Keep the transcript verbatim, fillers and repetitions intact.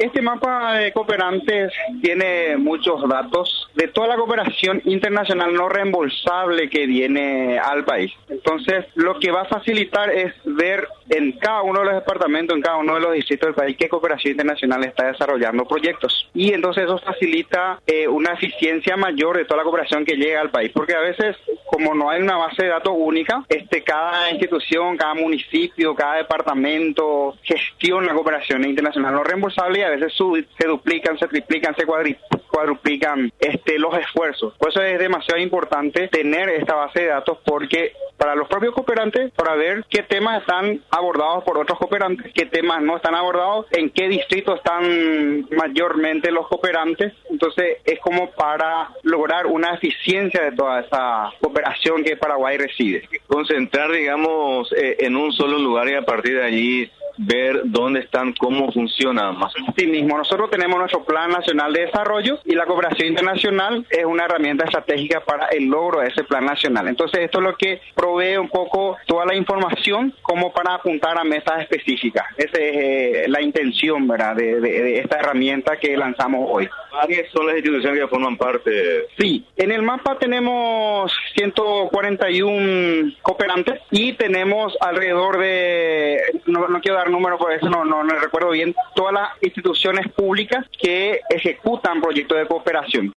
Este mapa de cooperantes tiene muchos datos de toda la cooperación internacional no reembolsable que viene al país. Entonces, lo que va a facilitar es ver en cada uno de los departamentos, en cada uno de los distritos del país, qué cooperación internacional está desarrollando proyectos. Y entonces eso facilita eh, una eficiencia mayor de toda la cooperación que llega al país. Porque a veces, como no hay una base de datos única, este, cada institución, cada municipio, cada departamento gestiona cooperación internacional no reembolsable y a veces sub, se duplican, se triplican, se cuadri, cuadruplican este, los esfuerzos. Por eso es demasiado importante tener esta base de datos porque para los propios cooperantes, para ver qué temas están abordados por otros cooperantes, qué temas no están abordados, en qué distritos están mayormente los cooperantes. Entonces es como para lograr una eficiencia de toda esa cooperación que Paraguay recibe. Concentrar, digamos, eh, en un solo lugar y a partir de allí ver dónde están, cómo funciona más. Sí mismo, nosotros tenemos nuestro Plan Nacional de Desarrollo y la cooperación internacional es una herramienta estratégica para el logro de ese Plan Nacional. Entonces esto es lo que provee un poco toda la información como para apuntar a metas específicas. Esa es eh, la intención, ¿verdad?, de, de, de esta herramienta que lanzamos hoy. ¿Cuáles son las instituciones que forman parte? Sí, en el mapa tenemos ciento cuarenta y uno cooperantes y tenemos alrededor de, no, no quiero dar números por eso, no, no, no recuerdo bien, todas las instituciones públicas que ejecutan proyectos de cooperación.